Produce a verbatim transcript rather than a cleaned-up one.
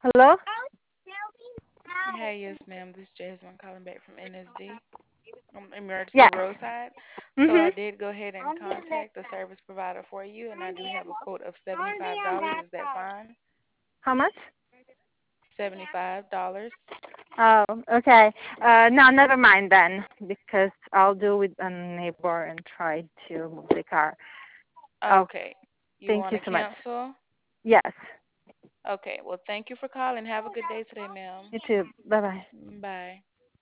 Hello? Hey, yes, ma'am. This is Jasmine calling back from N S D, um, Emergency Yes. Roadside. So Mhm. I did go ahead and contact the service provider for you, and I do have a quote of seventy-five dollars. Is that fine? How much? seventy-five dollars. Oh, okay. Uh, no, never mind then, because I'll do with a neighbor and try to move the car. Oh, Okay. You thank want you to so much. cancel? Yes. Okay. Well, thank you for calling. Have a good day today, ma'am. You too. Bye bye. Bye.